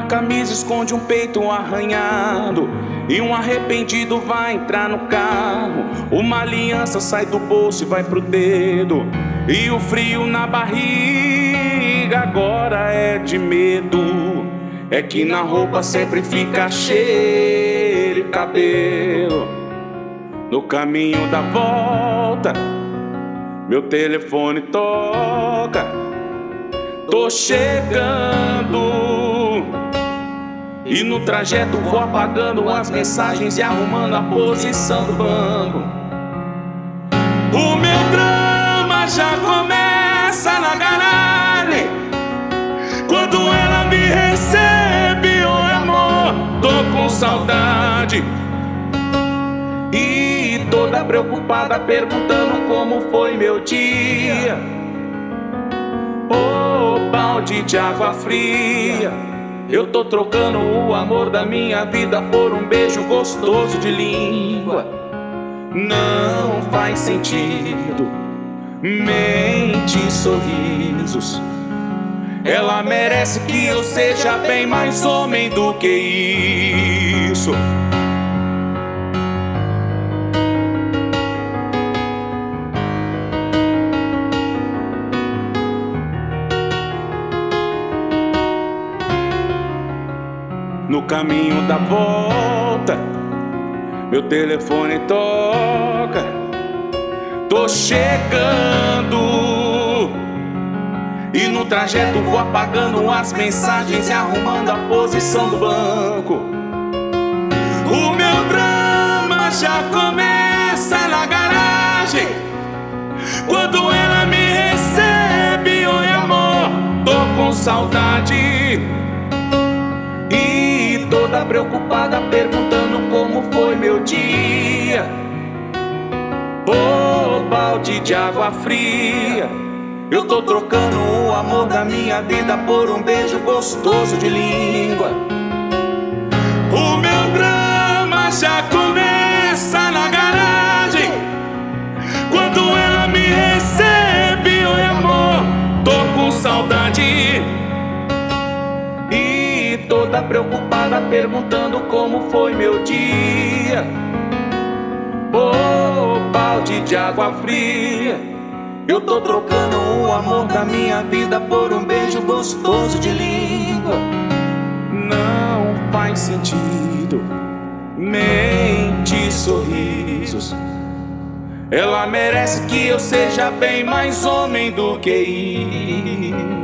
camisa esconde um peito arranhado, e um arrependido vai entrar no carro. Uma aliança sai do bolso e vai pro dedo, e o frio na barriga agora é de medo. É que na roupa sempre fica cheiro e cabelo. No caminho da volta, meu telefone toca. Tô chegando, e no trajeto vou apagando as mensagens e arrumando a posição do banco. O meu drama já começa na garagem, quando ela me recebe, oi amor, tô com saudade. E toda preocupada perguntando como foi meu dia. Oh, balde de água fria, eu tô trocando o amor da minha vida por um beijo gostoso de língua. Não faz sentido, mente e sorrisos. Ela merece que eu seja bem mais homem do que isso. No caminho da volta, meu telefone toca. Tô chegando, e no trajeto vou apagando as mensagens e arrumando a posição do banco. O meu drama já começa na garagem, quando ela me recebe, oi amor, tô com saudade. E toda preocupada perguntando como foi meu dia. Oh, balde de água fria, eu tô trocando o amor da minha vida por um beijo gostoso de língua. O meu drama já começa na garagem, quando ela me recebe, oi amor, tô com saudade. E toda preocupada perguntando como foi meu dia. Oh, balde de água fria, eu tô trocando o amor da minha vida por um beijo gostoso de língua. Não faz sentido, mente e sorrisos. Ela merece que eu seja bem mais homem do que isso.